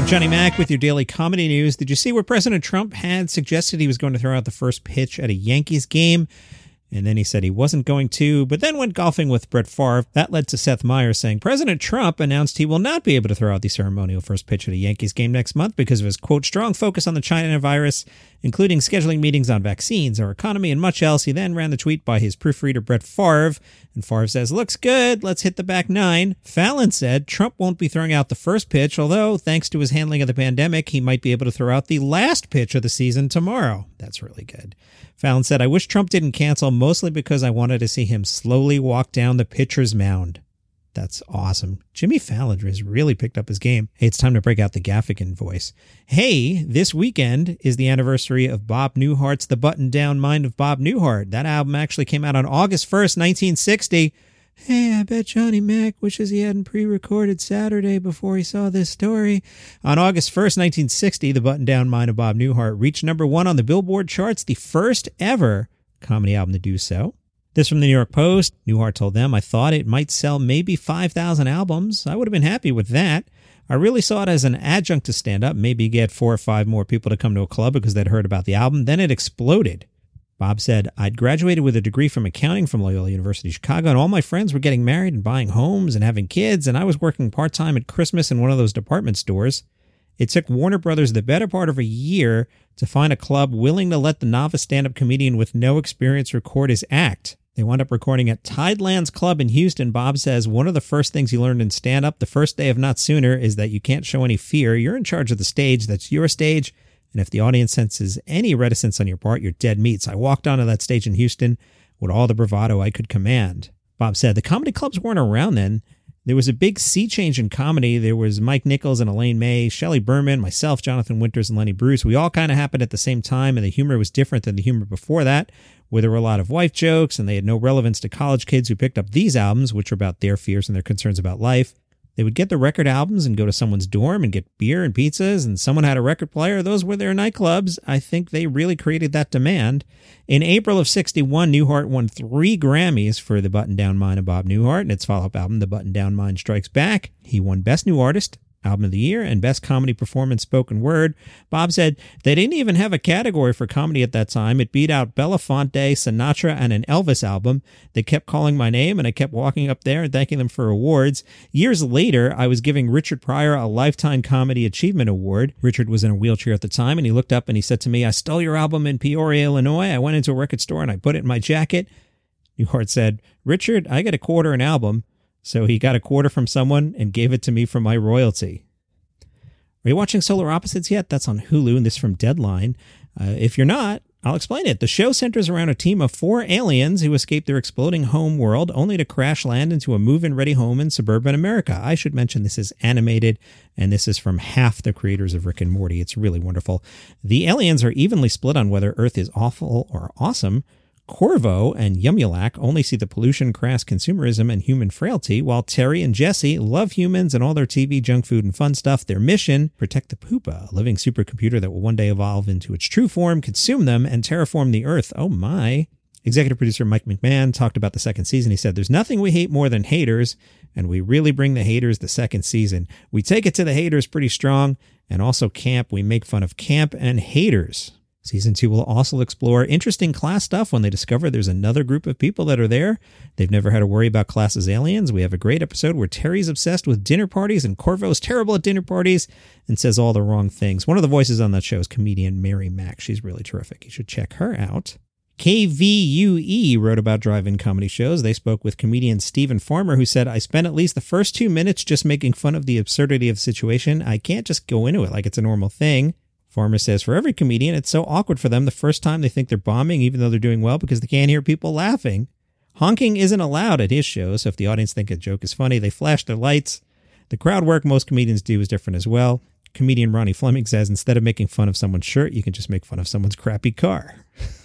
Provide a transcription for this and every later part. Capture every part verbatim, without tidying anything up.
Johnny Mac with your daily comedy news. Did you see where President Trump had suggested he was going to throw out the first pitch at a Yankees game? And then he said he wasn't going to, but then went golfing with Brett Favre. That led to Seth Meyers saying President Trump announced he will not be able to throw out the ceremonial first pitch at a Yankees game next month because of his, quote, strong focus on the China virus, including scheduling meetings on vaccines, our economy, and much else. He then ran the tweet by his proofreader, Brett Favre, and Favre says, looks good, let's hit the back nine. Fallon said Trump won't be throwing out the first pitch, although, thanks to his handling of the pandemic, he might be able to throw out the last pitch of the season tomorrow. That's really good. Fallon said, I wish Trump didn't cancel, mostly because I wanted to see him slowly walk down the pitcher's mound. That's awesome. Jimmy Fallon has really picked up his game. Hey, it's time to break out the Gaffigan voice. Hey, this weekend is the anniversary of Bob Newhart's The Button-Down Mind of Bob Newhart. That album actually came out on August first, nineteen sixty. Hey, I bet Johnny Mac wishes he hadn't pre-recorded Saturday before he saw this story. On August first, nineteen sixty, The Button-Down Mind of Bob Newhart reached number one on the Billboard charts, the first ever comedy album to do so. This from the New York Post. Newhart told them, I thought it might sell maybe five thousand albums. I would have been happy with that. I really saw it as an adjunct to stand-up, maybe get four or five more people to come to a club because they'd heard about the album. Then it exploded. Bob said, I'd graduated with a degree from accounting from Loyola University Chicago, and all my friends were getting married and buying homes and having kids, and I was working part-time at Christmas in one of those department stores. It took Warner Brothers the better part of a year to find a club willing to let the novice stand-up comedian with no experience record his act. They wound up recording at Tidelands Club in Houston. Bob says one of the first things he learned in stand-up the first day of Not Sooner is that you can't show any fear. You're in charge of the stage. That's your stage. And if the audience senses any reticence on your part, you're dead meat. So I walked onto that stage in Houston with all the bravado I could command. Bob said the comedy clubs weren't around then. There was a big sea change in comedy. There was Mike Nichols and Elaine May, Shelley Berman, myself, Jonathan Winters, and Lenny Bruce. We all kind of happened at the same time, and the humor was different than the humor before that, where there were a lot of wife jokes, and they had no relevance to college kids who picked up these albums, which were about their fears and their concerns about life. They would get the record albums and go to someone's dorm and get beer and pizzas, and someone had a record player. Those were their nightclubs. I think they really created that demand. In April of sixty-one, Newhart won three Grammys for The Button-Down Mind of Bob Newhart and its follow-up album, The Button-Down Mind Strikes Back. He won Best New Artist, Album of the Year, and Best Comedy Performance Spoken Word. Bob said they didn't even have a category for comedy at that time. It beat out Belafonte, Sinatra, and an Elvis album. They kept calling my name, and I kept walking up there and thanking them for awards. Years later, I was giving Richard Pryor a Lifetime Comedy Achievement Award. Richard was in a wheelchair at the time, and he looked up and he said to me, I stole your album in Peoria, Illinois. I went into a record store and I put it in my jacket. Newhart said, Richard, I get a quarter an album. So he got a quarter from someone and gave it to me for my royalty. Are you watching Solar Opposites yet? That's on Hulu, and this from Deadline. Uh, if you're not, I'll explain it. The show centers around a team of four aliens who escape their exploding home world only to crash land into a move-in ready home in suburban America. I should mention this is animated, and this is from half the creators of Rick and Morty. It's really wonderful. The aliens are evenly split on whether Earth is awful or awesome. Corvo and Yumulak only see the pollution, crass consumerism, and human frailty, while Terry and Jesse love humans and all their T V, junk food, and fun stuff. Their mission, protect the Poopa, a living supercomputer that will one day evolve into its true form, consume them, and terraform the Earth. Oh my. Executive producer Mike McMahon talked about the second season. He said, there's nothing we hate more than haters, and we really bring the haters the second season. We take it to the haters pretty strong, and also camp. We make fun of camp and haters. Season two will also explore interesting class stuff when they discover there's another group of people that are there. They've never had to worry about class as aliens. We have a great episode where Terry's obsessed with dinner parties and Corvo's terrible at dinner parties and says all the wrong things. One of the voices on that show is comedian Mary Mack. She's really terrific. You should check her out. K V U E wrote about drive-in comedy shows. They spoke with comedian Stephen Farmer, who said, I spent at least the first two minutes just making fun of the absurdity of the situation. I can't just go into it like it's a normal thing. Farmer says, for every comedian, it's so awkward for them the first time they think they're bombing, even though they're doing well, because they can't hear people laughing. Honking isn't allowed at his show, so if the audience think a joke is funny, they flash their lights. The crowd work most comedians do is different as well. Comedian Ronnie Fleming says, instead of making fun of someone's shirt, you can just make fun of someone's crappy car.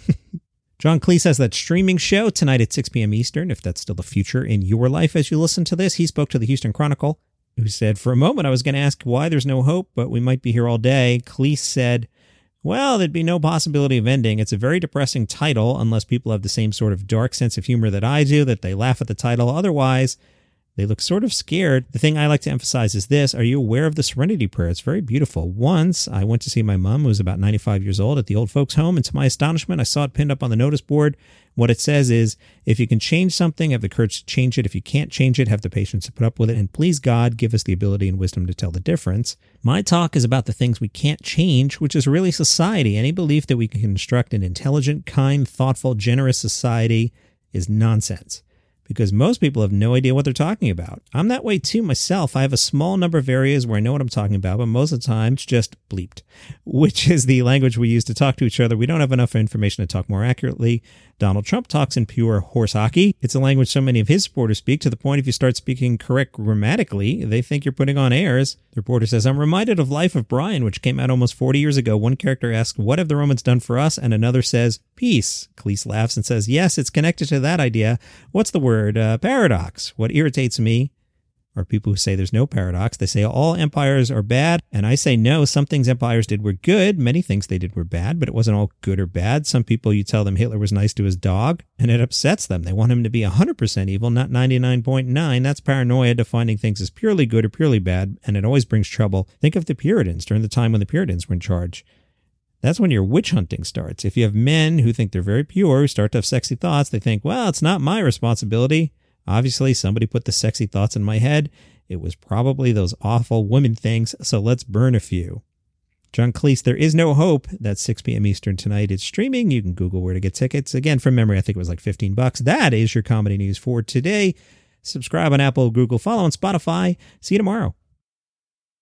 John Cleese has that streaming show tonight at six p.m. Eastern, if that's still the future in your life as you listen to this. He spoke to the Houston Chronicle, who said, for a moment I was going to ask why there's no hope, but we might be here all day. Cleese said, well, there'd be no possibility of ending. It's a very depressing title unless people have the same sort of dark sense of humor that I do, that they laugh at the title. Otherwise, They look sort of scared. The thing I like to emphasize is this. Are you aware of the Serenity Prayer? It's very beautiful. Once, I went to see my mom, who was about ninety-five years old, at the old folks' home, and to my astonishment, I saw it pinned up on the notice board. What it says is, if you can change something, have the courage to change it. If you can't change it, have the patience to put up with it. And please, God, give us the ability and wisdom to tell the difference. My talk is about the things we can't change, which is really society. Any belief that we can construct an intelligent, kind, thoughtful, generous society is nonsense. Because most people have no idea what they're talking about. I'm that way too myself. I have a small number of areas where I know what I'm talking about, but most of the time it's just bleeped, which is the language we use to talk to each other. We don't have enough information to talk more accurately. Donald Trump talks in pure horse hockey. It's a language so many of his supporters speak, to the point if you start speaking correct grammatically, they think you're putting on airs. The reporter says, I'm reminded of Life of Brian, which came out almost forty years ago. One character asks, what have the Romans done for us? And another says, peace. Cleese laughs and says, yes, it's connected to that idea. What's the word? Uh, paradox. What irritates me are people who say there's no paradox. They say all empires are bad, and I say no, some things empires did were good. Many things they did were bad, but it wasn't all good or bad. Some people, you tell them Hitler was nice to his dog, and it upsets them. They want him to be one hundred percent evil, not ninety-nine point nine. That's paranoia, defining things as purely good or purely bad, and it always brings trouble. Think of the Puritans during the time when the Puritans were in charge. That's when your witch hunting starts. If you have men who think they're very pure, who start to have sexy thoughts, they think, well, it's not my responsibility. Obviously, somebody put the sexy thoughts in my head. It was probably those awful women things, so let's burn a few. John Cleese, There Is No Hope. That's six p.m. Eastern tonight. It's streaming. You can Google where to get tickets. Again, from memory, I think it was like fifteen bucks. That is your comedy news for today. Subscribe on Apple, Google, follow on Spotify. See you tomorrow.